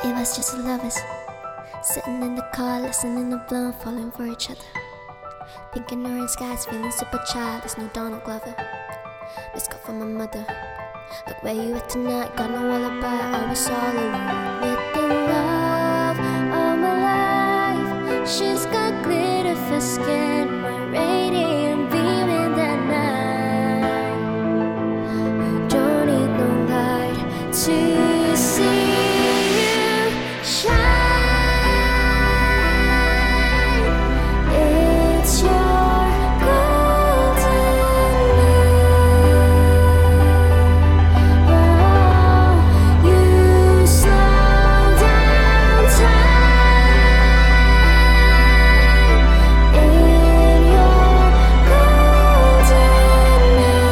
It was just lovers sitting in the car, listening to Blonde, falling for each other. Pink and orange skies, feeling super childish, no Donald Glover. Let's go for my mother. Look where you at tonight, got no alibi. I was all alone with the love of my life. She's got glitter for skin, my radiant beam in the night. I don't need no light to see you shine. It's your golden night. Oh, you slow down time in your golden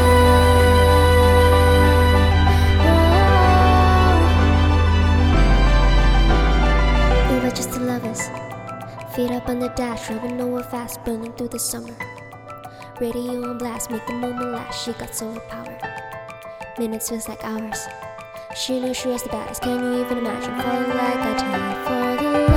night. We were just lovers, feet up on the dash, driving nowhere fast, burning through the summer. Radio on blast, make the moment last. She got solar power. Minutes feels like hours. She knew she was the baddest. Can you even imagine falling like I did for the